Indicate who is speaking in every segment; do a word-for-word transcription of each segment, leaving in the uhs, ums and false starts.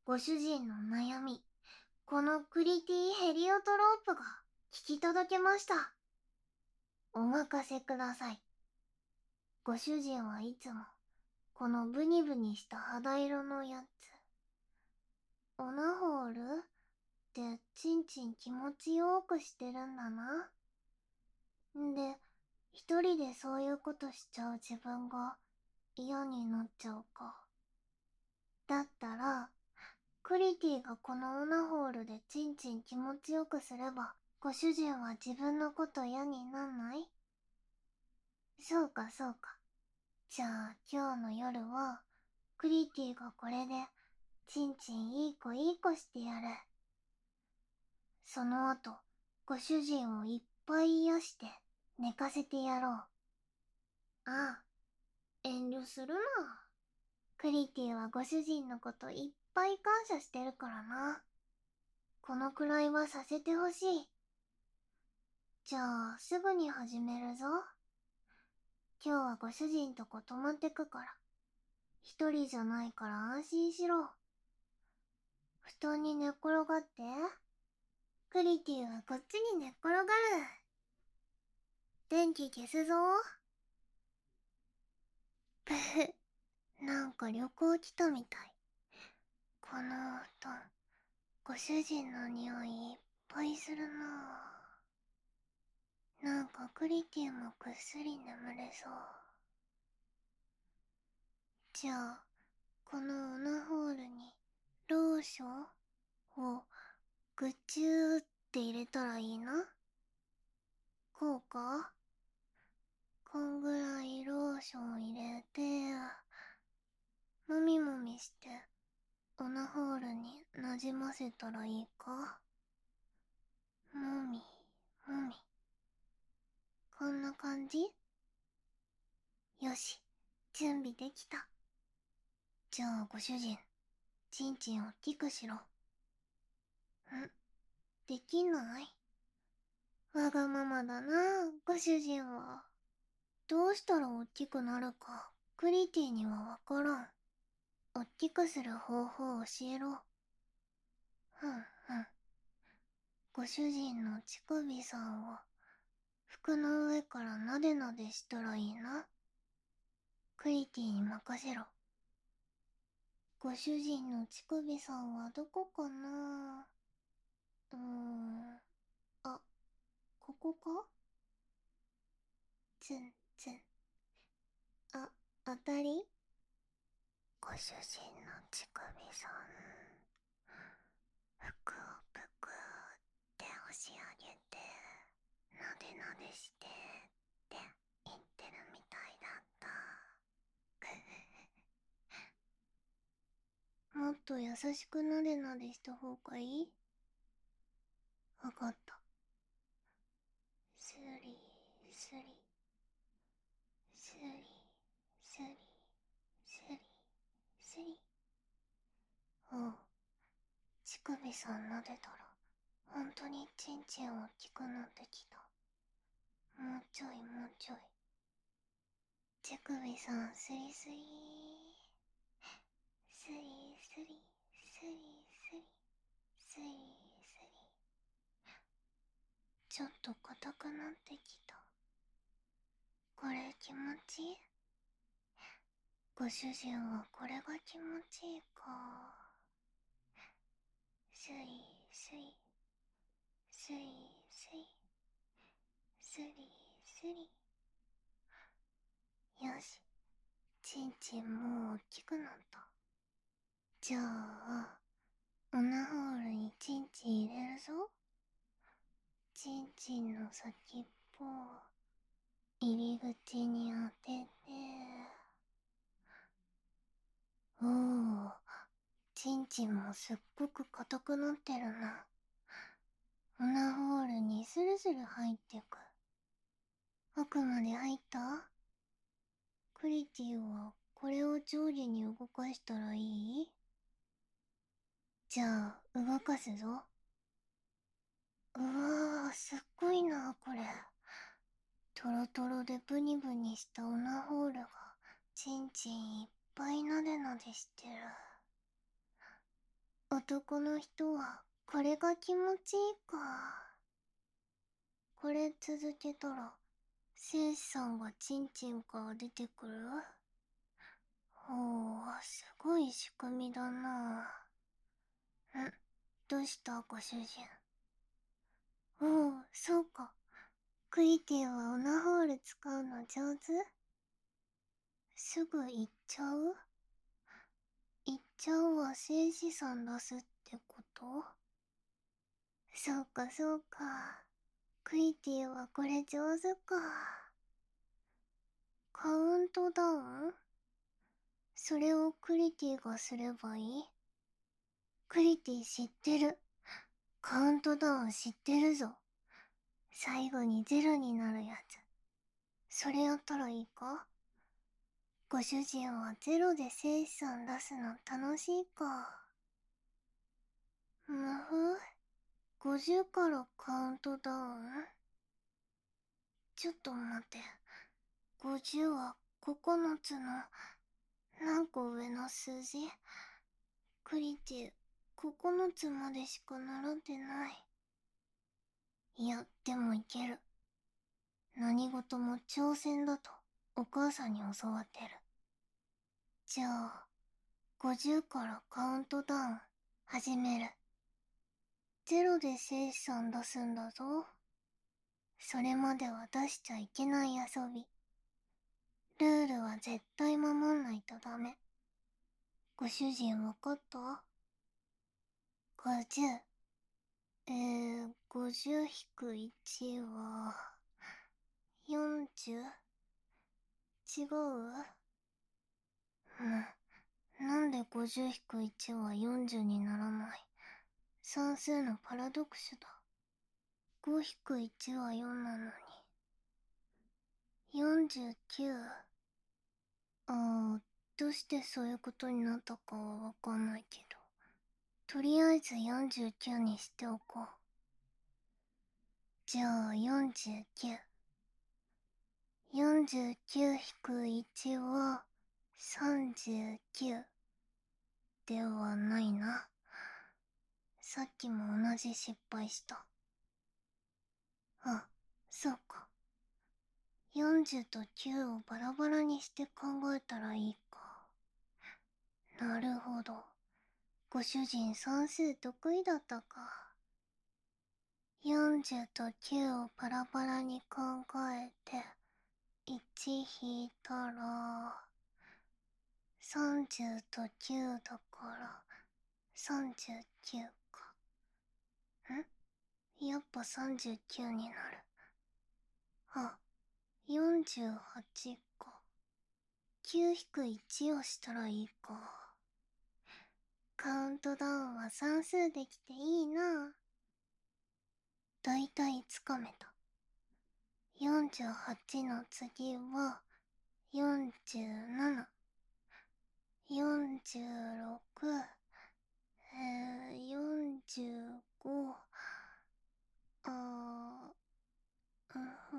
Speaker 1: ご主人の悩み、このクリティヘリオトロープが聞き届けました。お任せください。ご主人はいつも、このブニブニした肌色のやつ。オナホールってチンチン気持ちよくしてるんだな。んで、一人でそういうことしちゃう自分が嫌になっちゃうか。だったら、クリティがこのオナホールでチンチン気持ちよくすれば、ご主人は自分のこと嫌になんない？そうかそうか。じゃあ今日の夜は、クリティがこれで、チンチンいい子いい子してやる。その後、ご主人をいっぱい癒して寝かせてやろう。ああ、遠慮するな。クリティはご主人のこといっぱい感謝してるからな。このくらいはさせてほしい。じゃあ、すぐに始めるぞ。今日はご主人とこ泊まってくから。一人じゃないから安心しろ。布団に寝っ転がって。クリティはこっちに寝っ転がる。電気消すぞ。ぷふ。なんか旅行来たみたい。この布団、ご主人の匂いいっぱいするなぁ。なんかクリティもぐっすり眠れそう。じゃあ、このオナホールにローションをぐちゅーって入れたらいいな。こうか？こんぐらいローション入れて、もみもみしてオナホールになじませたらいいか？もみ、もみ。こんな感じ？よし、準備できた。じゃあご主人、ちんちんを大きくしろ。ん？できない？わがままだな、ご主人は。どうしたら大きくなるか、クリティにはわからん。大きくする方法を教えろ。ふんふん。ご主人の乳首さんを、服の上からなでなでしたらいいな。クリティに任せろ。ご主人の乳首さんはどこかな？うーん。あ、ここか？ツンツン。あ、当たり？ご主人の乳首さん、服をぷくって押し上げて、なでなでしてって言ってるみたいだった。もっと優しくなでなでした方がいい？わかった。スリスリ、スリスリ、スリスリ。おう、乳首さんなでたら、ほんとにちんちん大きくなってきた。もうちょいもうちょい。乳首さんスリスリ、スリスリ、スリスリ、スリスリ。ちょっと硬くなってきた。これ気持ちいい？ご主人はこれが気持ちいいか。スイスイ、スイスイ、スリスリ。よし、ちんちんもう大きくなった。じゃあ、オナホールにちんちん入れるぞ。ちんちんの先っぽを入り口に当てて、おお、ちんちんもすっごく硬くなってるな。オナホールにスルスル入ってく。奥まで入った？クリティはこれを上下に動かしたらいい？じゃあ動かすぞ。うわー、すっごいなこれ。トロトロでブニブニしたオナホールがチンチンいっぱいなでなでしてる。 男の人はこれが気持ちいいか。これ続けたら生死さんがチンチンから出てくる。ほう、すごい仕組みだな。ん、どうしたご主人。おう、そうか。クイティはオナホール使うの上手？すぐ行っちゃう？行っちゃうは生死さん出すってこと？そうかそうか。クイティはこれ上手か。カウントダウン？それをクリティがすればいい？クリティ知ってる。カウントダウン知ってるぞ。最後にゼロになるやつ。それやったらいいか？ご主人はゼロで生死さん出すの楽しいか。むふ？ごじゅうからカウントダウン？ちょっと待って。ごじゅうはここのつの何個上の数字？クリティ、ここのつまでしか習ってない。いや、でもいける。何事も挑戦だとお母さんに教わってる。じゃあ、ごじゅうからカウントダウン始める。ゼロで生死さん出すんだぞ。それまでは出しちゃいけない遊び。ルールは絶対守んないとダメ。ご主人わかった？ ごじゅう。えー、ごじゅうひくいちは、よんじゅう？ 違う？うん。なんでごじゅうひくいちはよんじゅうにならない？算数のパラドックスだ。ごひくいちはよんなのに。よんじゅうきゅう。ああ、どうしてそういうことになったかはわかんないけど。とりあえずよんじゅうきゅうにしておこう。じゃあよんじゅうきゅう。よんじゅうきゅう引くいちはさんじゅうきゅうではないな。さっきも同じ失敗した。あ、そうか。よんじゅうときゅうをバラバラにして考えたらいいか。なるほど。ご主人算数得意だったか。よんじゅうときゅうをバラバラに考えて、いち引いたら、さんじゅうときゅうだからさんじゅうきゅうか。ん？やっぱさんじゅうきゅうになる。あ、よんじゅうはちか。きゅう引くいちをしたらいいか。カウントダウンは算数できていいな。だいたいつかめた。よんじゅうはちの次はよんじゅうなな、よんじゅうろく、えー、よんじゅうご、あー、うふ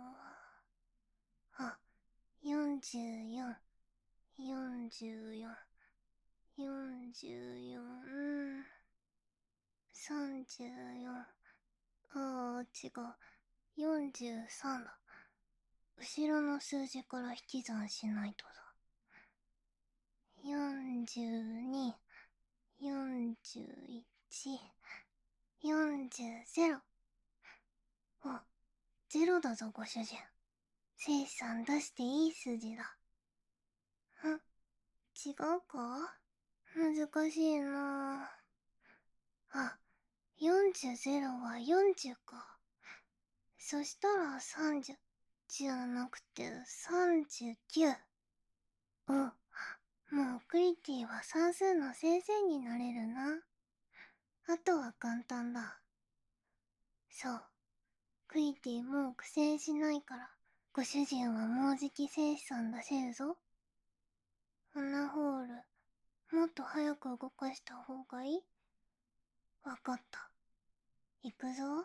Speaker 1: ー、あ、よんじゅうよん、よんじゅうよん、よんじゅうよん、さんじゅうよん、あー、違う、よんじゅうさんだ。後ろの数字から引き算しないとだ。よんじゅうに、よんじゅういち、よんじゅうゼロ。あ、ゼロだぞご主人。生さん出していい数字だ。ん？違うか？難しいなぁ。あ、よんじゅうゼロはよんじゅうか。そしたらさんじゅうじゃなくてさんじゅうきゅう。うん。もうクリティは算数の先生になれるな。あとは簡単だ。そう。クリティもう苦戦しないから、ご主人はもうじき生死さん出せるぞ。アナホール、もっと早く動かした方がいい？わかった。いくぞ。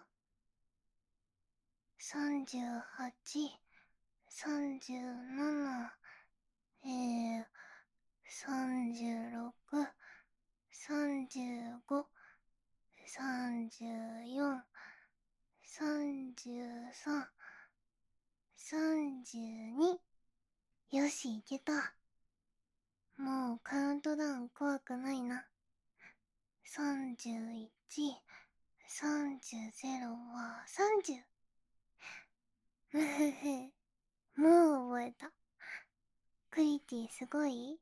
Speaker 1: さんじゅうはち、さんじゅうなな、えー、さんじゅうろく、さんんじゅうご、さんじゅうよん、さんじゅうさん、さんじゅうに。よし、いけた。もうカウントダウン怖くないな。さんじゅういち、さんじゅうはさんじゅう。むふふ、もう覚えた。クリティすごい？ん、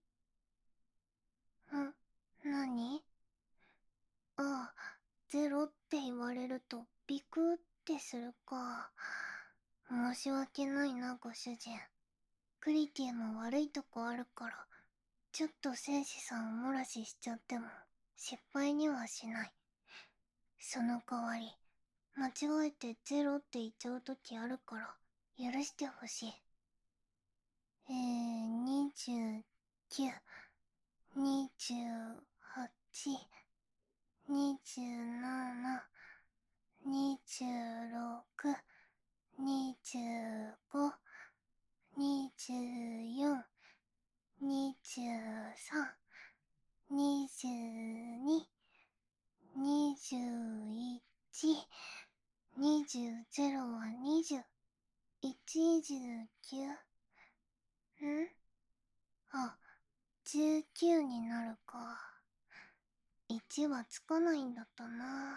Speaker 1: なに？ああ、ゼロって言われるとビクってするか。申し訳ないな、ご主人。クリティも悪いとこあるから、ちょっと戦士さんを漏らししちゃっても失敗にはしない。その代わり、間違えてゼロって言っちゃうときあるから許してほしい。えー、にじゅうきゅう、にじゅうはち、にじゅうなな、にじゅうろく、にじゅうご、にじゅうよん、にじゅうさん、にじゅうに、にじゅういち、にじゅう、ゼロはにじゅう、いちじゅうきゅう、ん？あ、じゅうきゅうになるか。いちはつかないんだったな。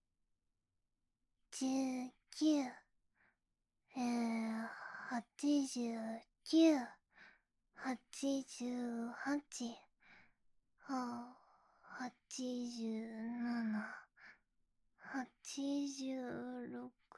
Speaker 1: じゅうきゅう、えー、はちじゅうきゅう、はちじゅうはち、は、はちじゅうなな、はちじゅうろく？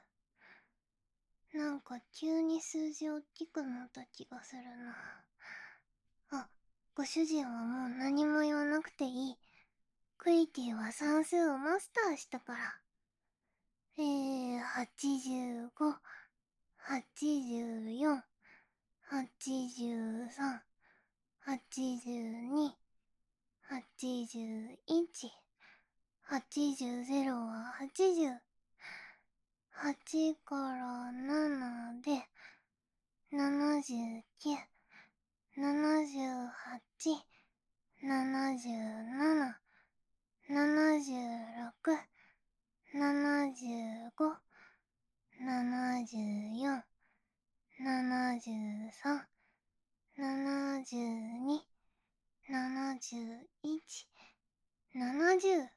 Speaker 1: なんか急に数字大きくなった気がするな。あ、ご主人はもう何も言わなくていい。クリティは算数をマスターしたから。えー、はちじゅうご、はちじゅうよん、はちじゅうさん、はちじゅうに、はちじゅういち、はちじゅう、ゼロははちじゅう。はちからななで、ななじゅうきゅう、ななじゅうはち、ななじゅうなな、ななじゅうろく、ななじゅうご、ななじゅうよん、ななじゅうさん、ななじゅうに、ななじゅういち、ななじゅう。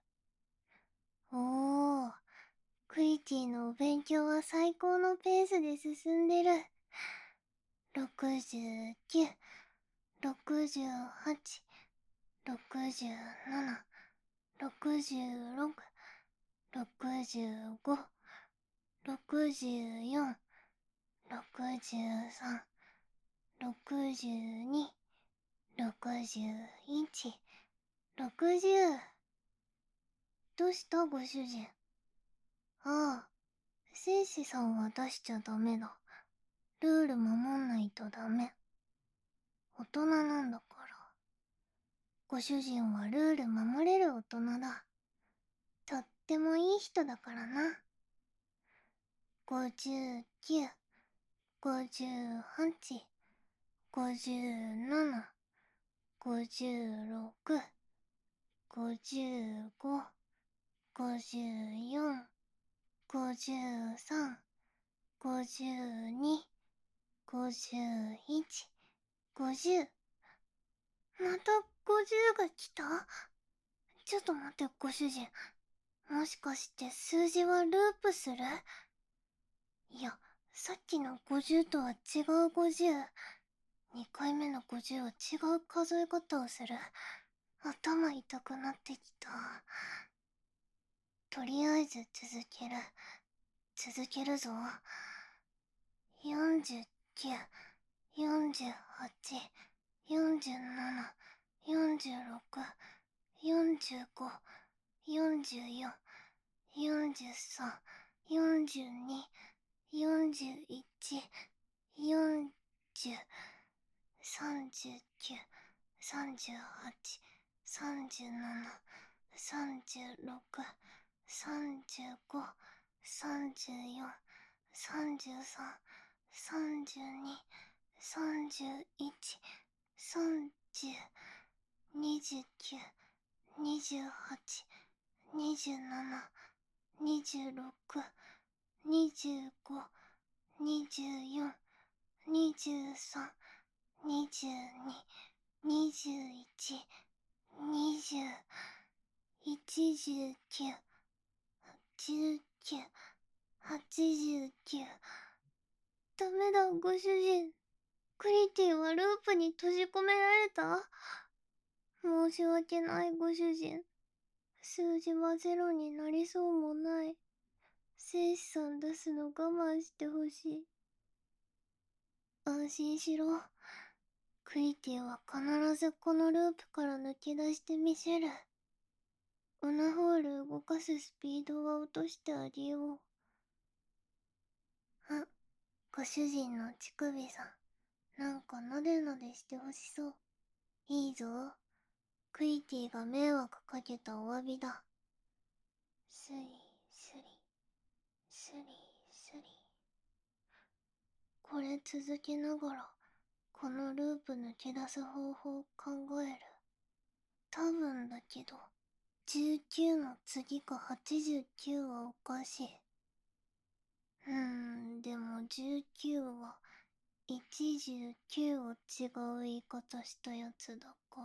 Speaker 1: おー、クリティのお勉強は最高のペースで進んでる。ろくじゅうきゅう、ろくじゅうはち、ろくじゅうなな、ろくじゅうろく、ろくじゅうご、ろくじゅうよん、ろくじゅうさん、ろくじゅうに、ろくじゅういち、ろくじゅう。どうしたご主人。ああ、戦士さんは出しちゃダメだ。ルール守んないとダメ。大人なんだから。ご主人はルール守れる大人だ。とってもいい人だからな。ごじゅうきゅう、ごじゅうはち、ごじゅうなな、ごじゅうろく、ごじゅうご、ごじゅうよん、ごじゅうさん、ごじゅうに、ごじゅういち、ごじゅう。またごじゅうが来た？ちょっと待って、ご主人。もしかして数字はループする？いや、さっきのごじゅうとは違うごじゅう。にかいめのごじゅうは違う数え方をする。頭痛くなってきた。とりあえず続ける。続けるぞ。よんじゅうきゅう、よんじゅうはち、よんじゅうなな、よんじゅうろく、よんじゅうご、よんじゅうよん、よんじゅうさん、よんじゅうに、よんじゅういち、よんじゅう、さんじゅうきゅう、さんじゅうはち、さんじゅうなな、さんじゅうろく、さんじゅうご、さんじゅうよん、さんじゅうさん、さんじゅうに、さんじゅういち、さんじゅう、にじゅうきゅう、 にじゅうはち、にじゅうなな、にじゅうろく、にじゅうご、にじゅうよん、にじゅうさん、にじゅうに、にじゅういち、にじゅう、いちじゅうきゅう、じゅうきゅう、はちじゅうきゅう。ダメだ、ご主人。クリティはループに閉じ込められた？申し訳ない、ご主人。数字はゼロになりそうもない。生死さん出すの我慢してほしい。安心しろ。クリティは必ずこのループから抜け出してみせる。オナホール動かすスピードは落としてあげよう。あ、ご主人の乳首さん、なんかなでなでしてほしそう。いいぞ。クリティが迷惑かけたお詫びだ。スリスリ、スリスリ。これ続けながら、このループ抜け出す方法を考える。多分だけど、じゅうきゅうの次がはちじゅうきゅうはおかしい。うーん、でもじゅうきゅうはいちじゅうきゅうを違う言い方したやつだから。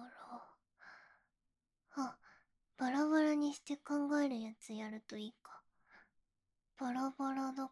Speaker 1: あ、バラバラにして考えるやつやるといいか。バラバラだから、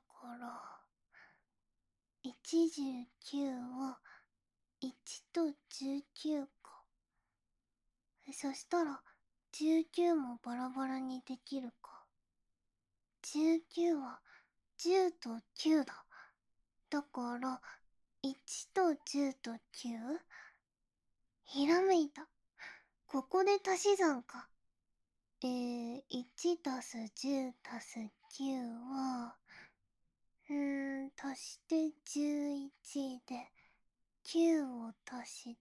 Speaker 1: いちじゅうきゅうはいちとじゅうきゅうか。そしたら、じゅうきゅうもバラバラにできるか。じゅうきゅうはじゅうときゅうだ。だから、いちとじゅうときゅう？ ひらめいた。ここで足し算か。えー、いちたすじゅうたすきゅうは、うーん、足してじゅういちで、きゅうを足して、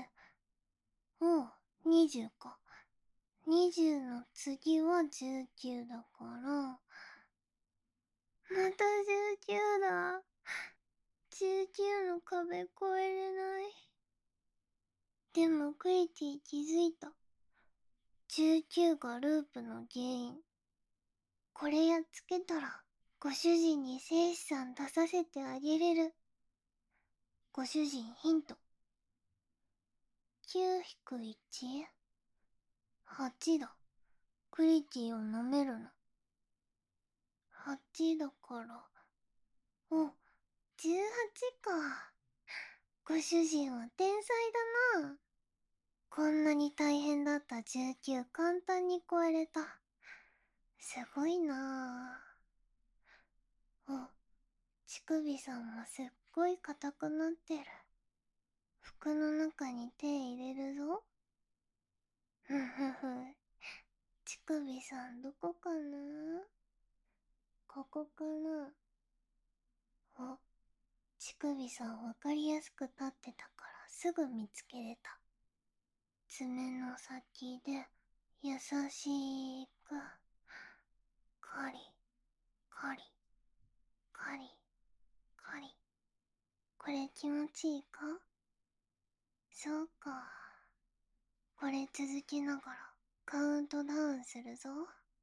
Speaker 1: おう、にじゅうか。にじゅうの次はじゅうきゅうだから、またじゅうきゅうだ。じゅうきゅうの壁越えれない。でもクリティ気づいた。じゅうきゅうがループの原因。これやっつけたら、ご主人に生死さん出させてあげれる。ご主人ヒント。きゅうひくいち？ はち だ。クリティを舐めるな。はちだから、お、じゅうはちか。ご主人は天才だな。こんなに大変だったじゅうきゅう簡単に超えれた。すごいなぁ。お、乳首さんもすっごい硬くなってる。服の中に手入れるぞ。ふふふ。乳首さんどこかな？ここかな？お、乳首さんわかりやすく立ってたからすぐ見つけれた。爪の先で優しく、カリ、カリ、カリ、カリ。これ気持ちいいか？そうか。これ続けながらカウントダウンするぞ。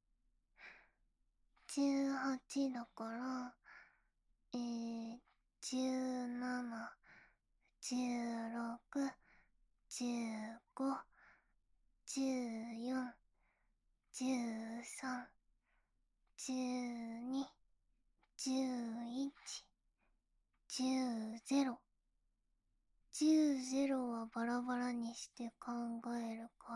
Speaker 1: じゅうはちだから、えー、じゅうなな、じゅうろく、じゅうご、じゅうよん、じゅうさん、じゅうに、じゅういち、じゅうゼロ。じゅうゼロはバラバラにして考えるから、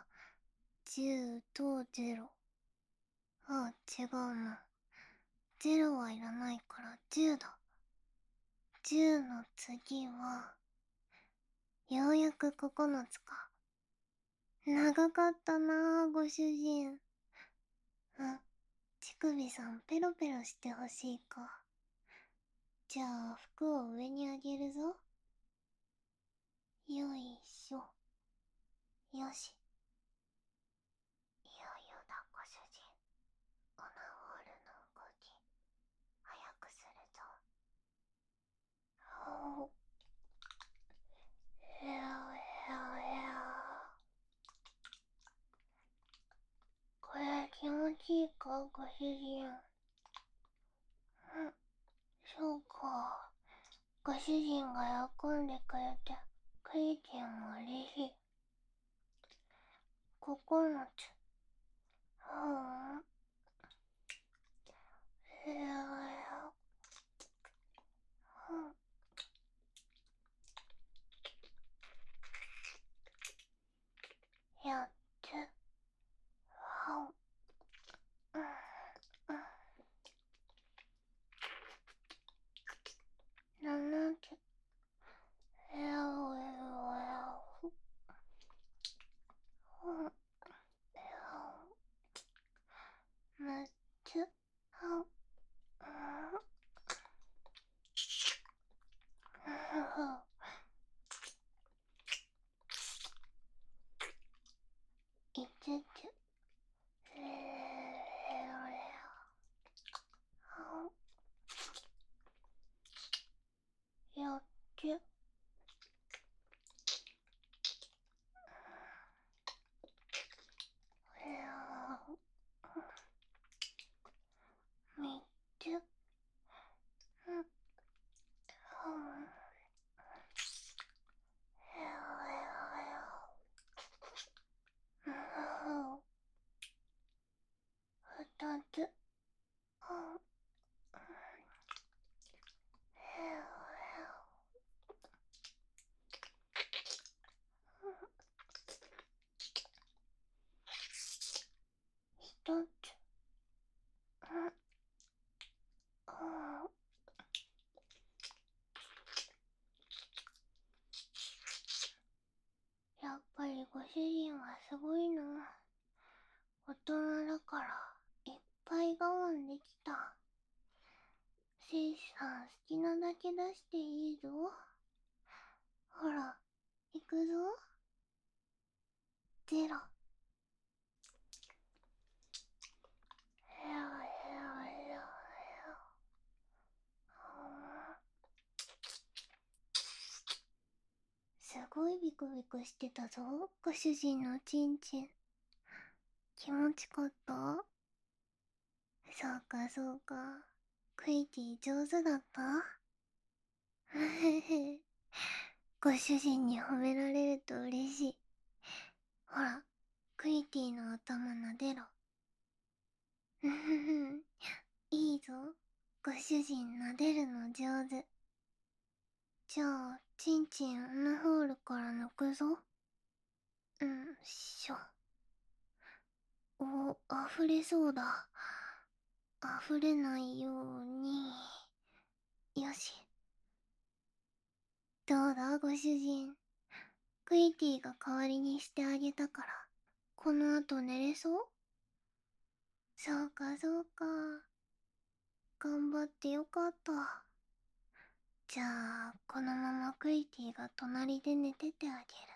Speaker 1: じゅうとゼロ。あ、違うな。ゼロはいらないからじゅうだ。じゅうの次は、ようやくここのつか。長かったなぁ、ご主人。ん、乳首さんペロペロしてほしいか。じゃあ服を上にあげるぞ。よいしょ。よし。いよいよだ、ご主人。オナホールの動き、早くするぞ。ほう。へおへおへお。 ご主人。うん、そうか。ご主人が喜んでくれて、クリティも嬉しい。ここのつ。うん。いやいや。うん。やって。はう。うん。うん。七つ。やおやおやお。うん。やお。むつ。はう。うん。うん。いつつ。えー、やって。みっつ。うん。ふたつ。ひとつ。やっぱりご主人はすごいな。大人だからいっぱい我慢できた。せいさん好きなだけ出していいぞ。ほら、行くぞ。ゼロ。へよへよへよへよ。すごいビクビクしてたぞ、ご主人のチンチン。気持ちかった？そうかそうか。クイティ上手だった？ふふふ。ご主人に褒められると嬉しい。ほら、クイティの頭撫でろ。ふふふ。いいぞ。ご主人撫でるの上手。じゃあ、チンチンアナホールから抜くぞ。うんしょ。お、溢れそうだ。溢れないように。よし。どうだ、ご主人。クイティが代わりにしてあげたから、この後寝れそう？そうかそうか。頑張ってよかった。じゃあ、このままクイティが隣で寝ててあげる。